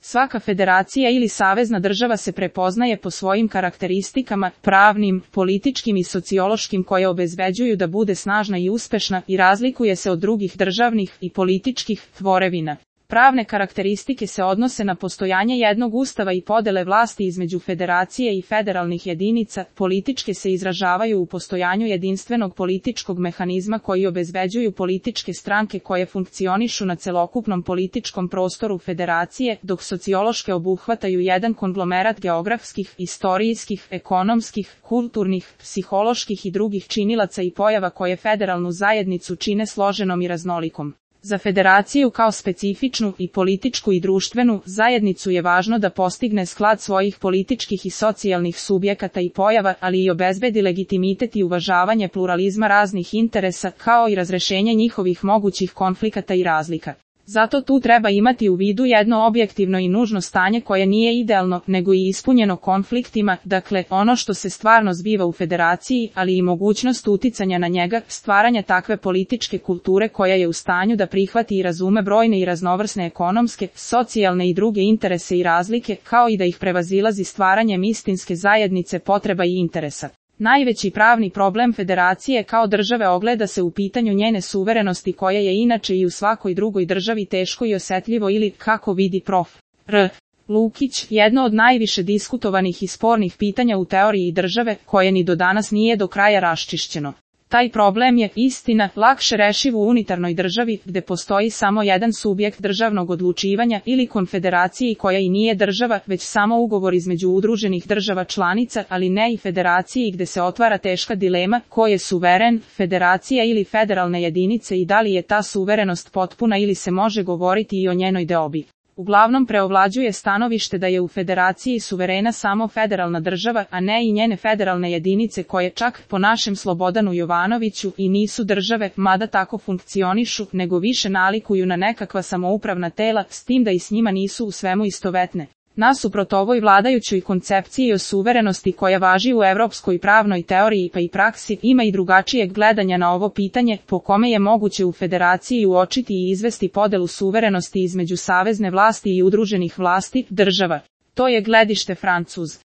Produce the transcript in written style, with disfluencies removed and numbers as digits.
Svaka federacija ili savezna država se prepoznaje po svojim karakteristikama, pravnim, političkim i sociološkim koje obezbeđuju da bude snažna i uspešna i razlikuje se od drugih državnih i političkih tvorevina. Pravne karakteristike se odnose na postojanje jednog ustava i podele vlasti između federacije i federalnih jedinica, političke se izražavaju u postojanju jedinstvenog političkog mehanizma koji obezbeđuju političke stranke koje funkcionišu na celokupnom političkom prostoru federacije, dok sociološke obuhvataju jedan konglomerat geografskih, istorijskih, ekonomskih, kulturnih, psiholoških i drugih činilaca i pojava koje federalnu zajednicu čine složenom i raznolikom. Za federaciju kao specifičnu i političku i društvenu zajednicu je važno da postigne sklad svojih političkih i socijalnih subjekata i pojava, ali i obezbedi legitimitet i uvažavanje pluralizma raznih interesa, kao i razrešenje njihovih mogućih konflikata i razlika. Zato tu treba imati u vidu jedno objektivno i nužno stanje koje nije idealno, nego i ispunjeno konfliktima, dakle, ono što se stvarno zbiva u federaciji, ali i mogućnost uticanja na njega, stvaranja takve političke kulture koja je u stanju da prihvati i razume brojne i raznovrsne ekonomske, socijalne i druge interese i razlike, kao i da ih prevazilazi stvaranjem istinske zajednice potreba i interesa. Najveći pravni problem federacije kao države ogleda se u pitanju njene suverenosti koje je inače i u svakoj drugoj državi teško i osetljivo ili, kako vidi prof. R. Lukić, jedno od najviše diskutovanih i spornih pitanja u teoriji države, koje ni do danas nije do kraja raščišćeno. Taj problem je, istina, lakše rešiv u unitarnoj državi, gde postoji samo jedan subjekt državnog odlučivanja ili konfederaciji koja i nije država, već samo ugovor između udruženih država članica, ali ne i federaciji gde se otvara teška dilema ko je suveren, federacija ili federalne jedinice i da li je ta suverenost potpuna ili se može govoriti i o njenoj deobi. Uglavnom preovlađuje stanovište da je u federaciji suverena samo federalna država, a ne i njene federalne jedinice koje čak, po našem Slobodanu Jovanoviću, i nisu države, mada tako funkcionišu, nego više nalikuju na nekakva samoupravna tela, s tim da i s njima nisu u svemu istovetne. Nasuprot ovoj vladajućoj koncepciji o suverenosti koja važi u evropskoj pravnoj teoriji pa i praksi, ima i drugačijeg gledanja na ovo pitanje, po kome je moguće u federaciji uočiti i izvesti podelu suverenosti između savezne vlasti i udruženih vlasti, država. To je gledište Francuz.